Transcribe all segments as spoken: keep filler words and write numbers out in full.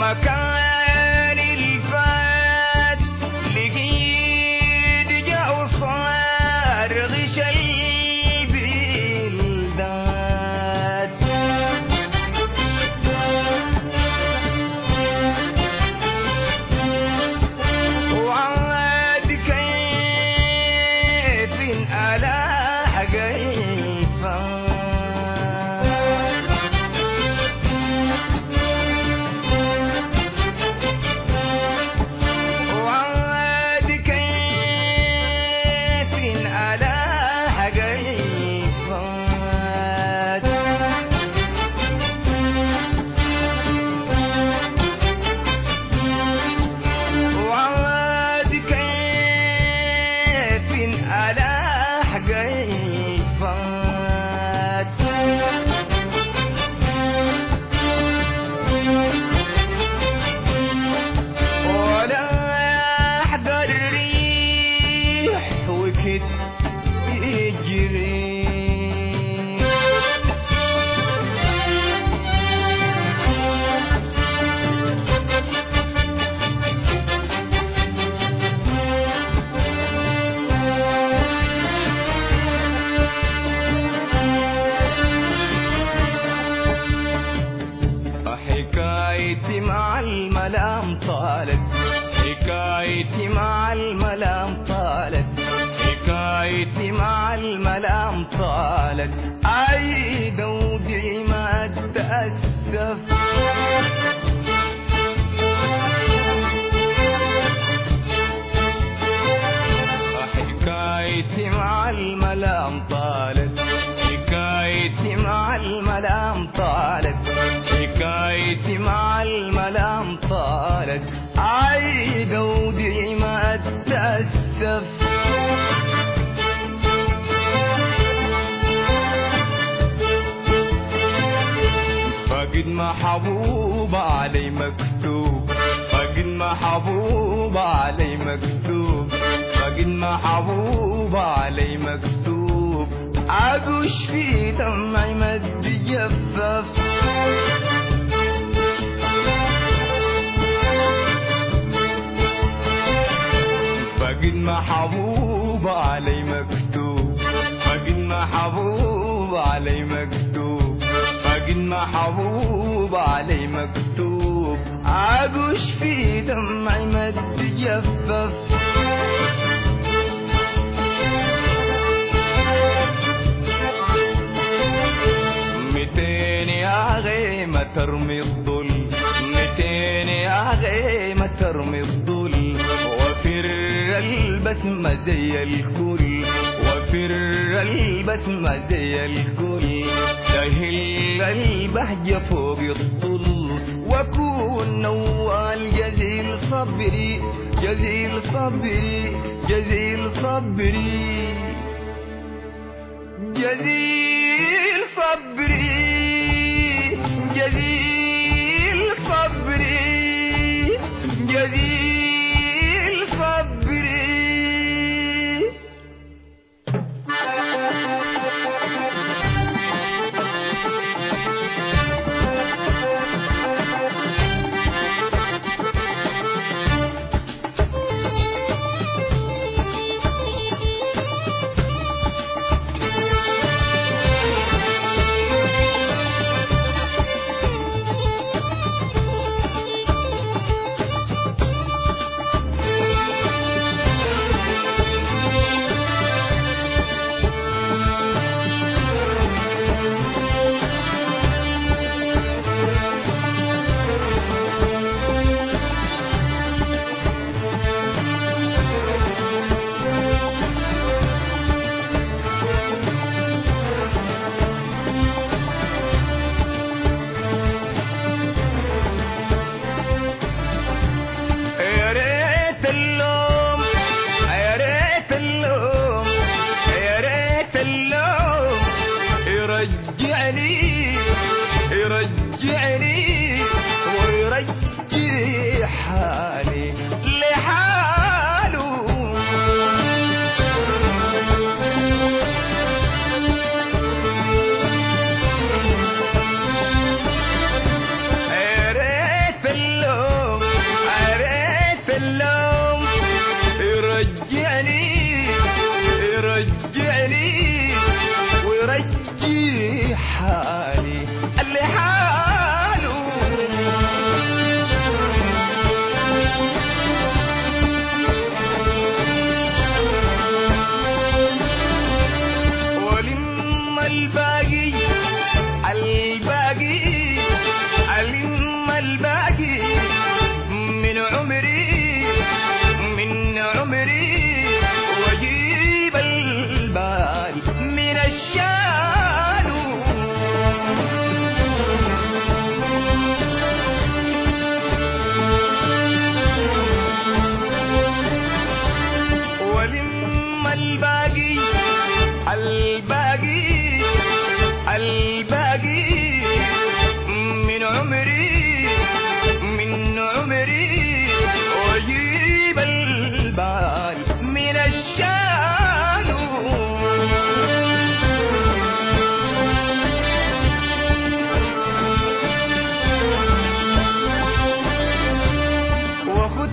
مكان الفات لقيت جا وصار غش البلدات وعاد كيف ألاحق الفات حكايتي مع الملام طالت حكايتي مع الملام طالت حكايتي مع الملام طالت عيد ودعي ما تأسف حكايتي مع الملام طالت حكايتي مع الملام طالت حكايتي مع الملام طالت عيد ودعي ما تأسف فقد محبوب علي مكتوب فقد محبوب علي مكتوب فقد محبوب علي مكتوب عقش في دمعي مد جفف فقد محبوب علي مكتوب فقد محبوب علي مكتوب فقد محبوب علي مكتوب عقش في دمعي مد جفف متين يا غيمة ترمي الظل متين يا غيمة ترمي الظل وفر البسمة زي الكل وفر البسمة زي الكل سهل البهجة فوق الطل وكون نوال جزيل صبري جزيل صبري جزيل صبري جزيل صبري جزيل صبري جزيل صبري يرجعني يرجعني ويرجي حالي لحاله يا ريت اللوم حالي اللي حاله ولم الباقي الباقي ألم الباقي من عمري من عمري وأجيب البال من الشان ولم الباقي الباقي الباقي من عمري من عمري وأجيب البال من الشان وخد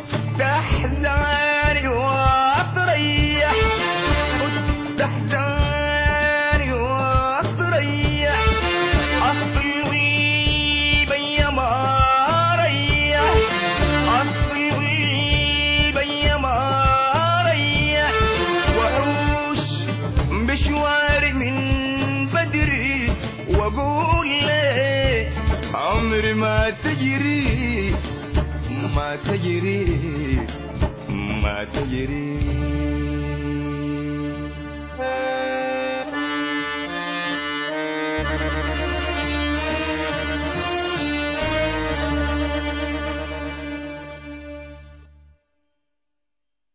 تحزاني وأطريح خد تحزاني وأطريح أصلي بيا ما ريح أصلي بيا ما ريح وأعوش مشواري من بدري وأقول ليه عمري ما تجري ما تجري ما تجري